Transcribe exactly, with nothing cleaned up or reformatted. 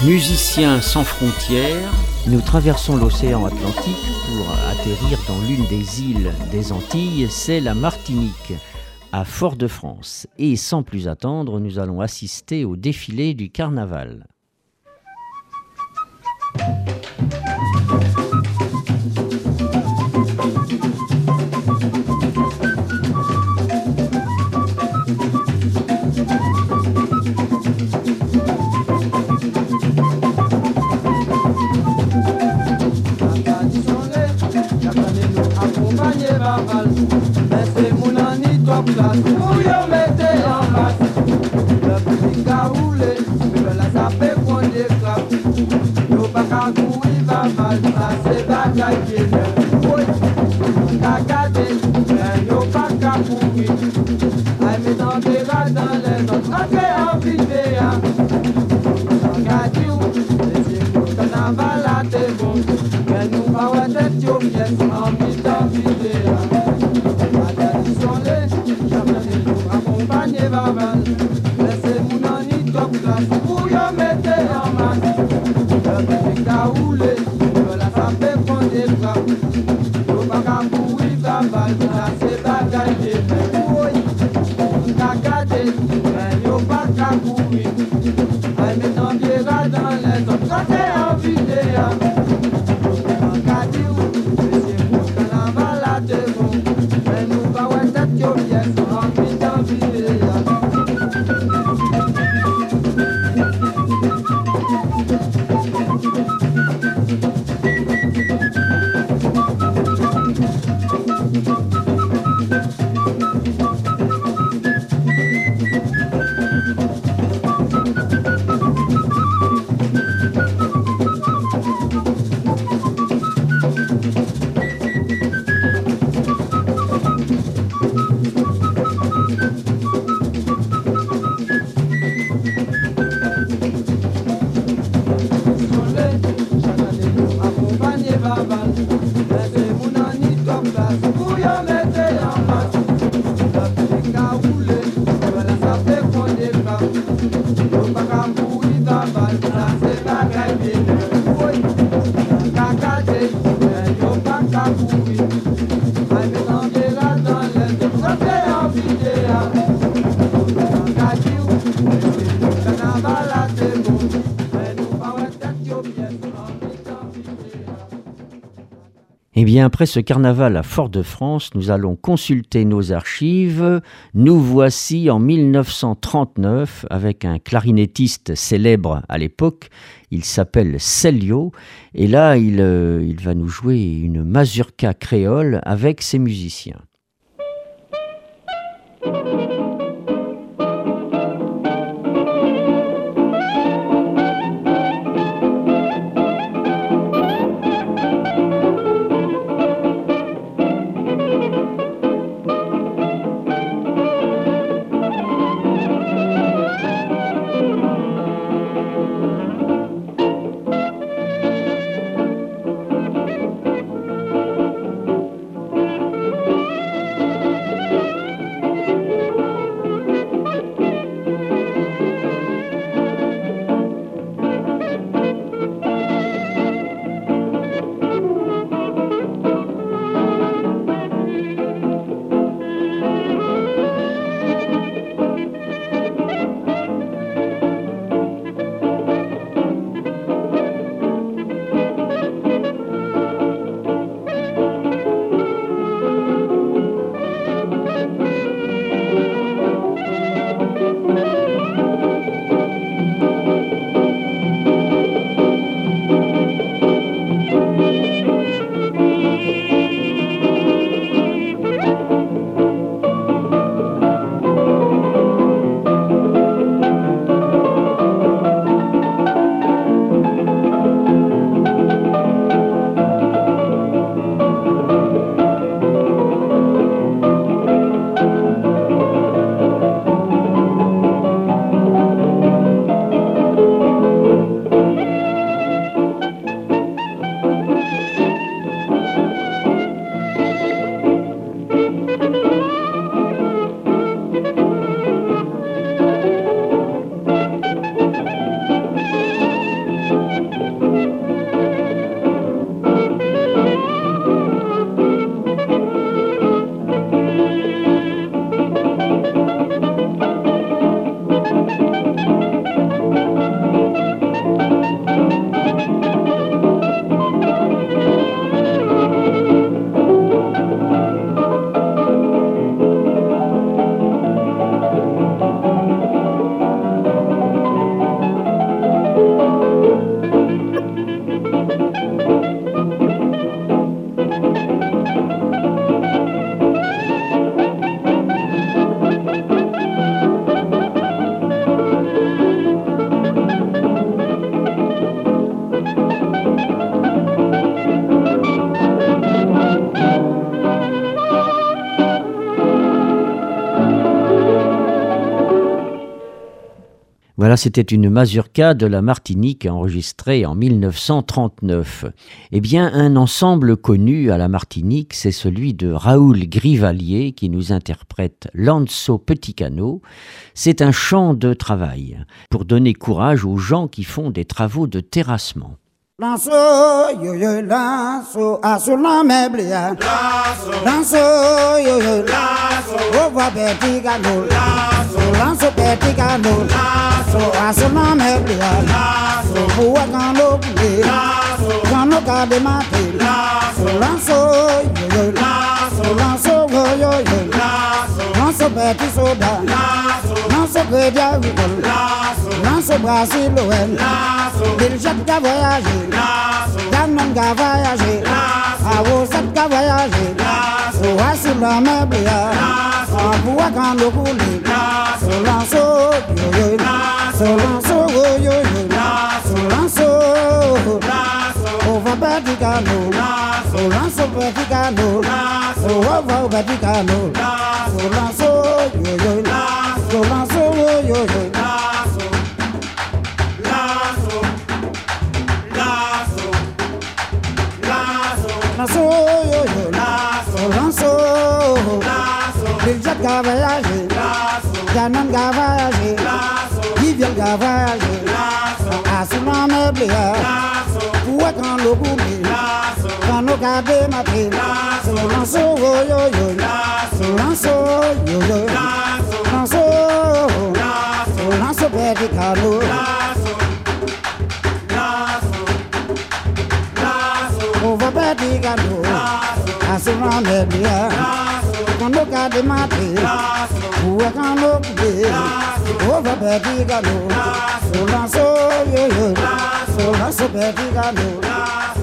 Musiciens sans frontières, nous traversons l'océan Atlantique pour atterrir dans l'une des îles des Antilles, c'est la Martinique, à Fort-de-France. Et sans plus attendre, nous allons assister au défilé du carnaval. Eh bien, après ce carnaval à Fort-de-France, nous allons consulter nos archives. Nous voici en mille neuf cent trente-neuf avec un clarinettiste célèbre à l'époque. Il s'appelle Celio. Et là, il, euh, il va nous jouer une mazurka créole avec ses musiciens. Voilà, c'était une mazurka de la Martinique enregistrée en mille neuf cent trente-neuf. Eh bien, un ensemble connu à la Martinique, c'est celui de Raoul Grivalier qui nous interprète Lanzo Petit Canot. C'est un chant de travail pour donner courage aux gens qui font des travaux de terrassement. Lanzo, yo yo, lanzo, aso la meblia. Lanzo, yo yo, lanzo, over petit canot. Lanzo petit canot. Lanzo, aso la meblia. Lanzo, bua canot. Lanzo, canot cade mate. Lanzo, lanzo, yo yo, lanzo, lanzo, yo yo yo. Lanzo, lanzo petit soda. Lanzo, lanzo credia rigol. Lanzo, lanzo brasiloen. Lanzo, diljat ka voyager. Ganon ga voyager, a wosat ga voyager, so wasi la meblia, a bua kan lo kuli, so lanso yo yo, so lanso yo yo, so lanso, over Vaticano, so lanso Vaticano, so over Vaticano, so lanso yo yo, so lanso yo yo. Lanzo, yo yo, lanzo, lanzo, Diljat ga voyager, Ganon ga voyager, Vivian ga voyager, Asuma meblia, Bua kan lo kuli, Kano ga de mate, so lanzo yo yo, so lanzo yo yo, lanzo, so lanzo petit canot. Over Vaticano, Asuma meblia, Kano ga de mate, Bua kan lo kuli, over Vaticano, so lanzo yo yo, so lanzo petit canot.